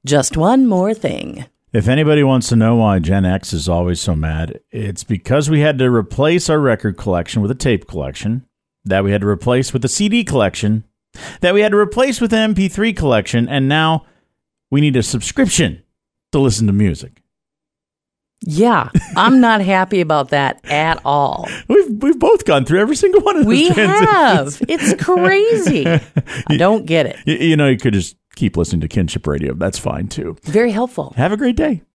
Just one more thing. If anybody wants to know why Gen X is always so mad, it's because we had to replace our record collection with a tape collection, that we had to replace with a CD collection, that we had to replace with an MP3 collection, and now we need a subscription to listen to music. Yeah, I'm not happy about that at all. We've both gone through every single one of those We transitions. have. It's crazy. I don't get it. You could just keep listening to Kinship Radio. That's fine, too. Very helpful. Have a great day.